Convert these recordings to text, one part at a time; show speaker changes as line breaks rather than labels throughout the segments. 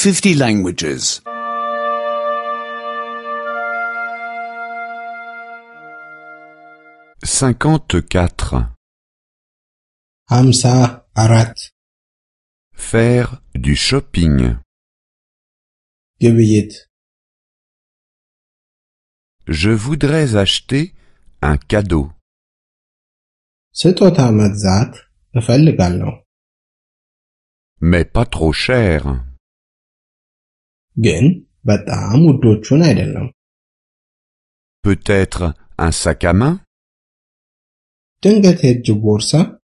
50 languages.
54.
54
Faire du shopping.
ግብይት
Je voudrais acheter un cadeau.
ስጦታ መግዛት እፈልጋለሁ
Mais pas trop cher.
ግን በጣም ውዶቹን አይደለም
Peut-être un sac à main?
ድንገት የእጅ ቦርሳ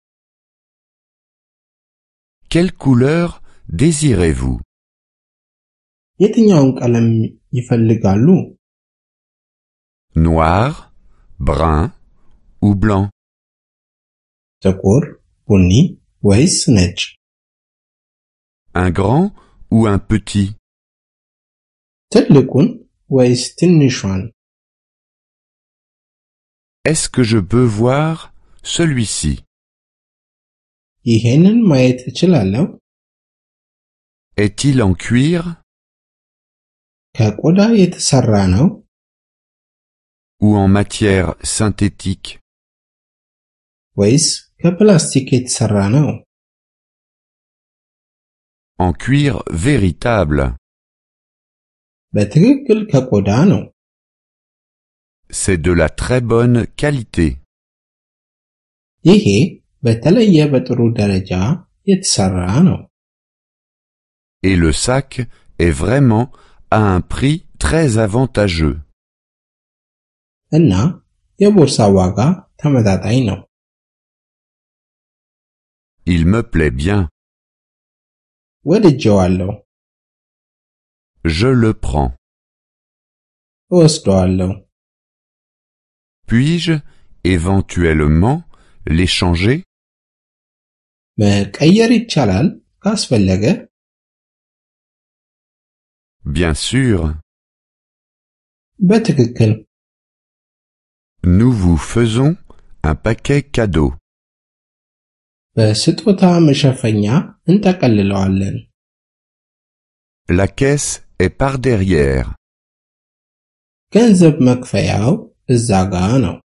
Quelle couleur désirez-vous?
የትኛውን ቀለም ይፈልጋሉ
Noir, brun ou blanc?
ጥቁር ቡኒ ወይስ ነጭ
Un grand ou un petit?
ትልቁን ወይስ ትንሿን
Est-ce que je peux voir celui-ci?
ይሄንን ማየት እችላለሁ
Est-il en cuir?
ከቆዳ የተሰራ ነው
Ou en matière synthétique?
ወይስ ከፕላስቲክ የተሰራ ነው
En cuir véritable.
በትክክል ከቆዳ ነው
C'est de la très bonne qualité.
ይሄ በተለየ በጥሩ ደረጃ የተሰራ ነው
Et le sac est vraiment à un prix très avantageux.
እና የቦርሳ ዋጋ ተመጣጣኝ ነው
Il me plaît bien.
ወድጄዋለሁ
Je le prends.
እወስደዋለሁ
Puis-je éventuellement l'échanger?
መቀየር ይቻላል ካስፈለገ
Bien sûr.
በትክክል
Nous vous faisons un paquet cadeau.
በስጦታ መሸፈኛ እንጠቀልለዋለን
La caisse est par derrière.
ገንዘብ መክፈያው እዛ ጋ ነው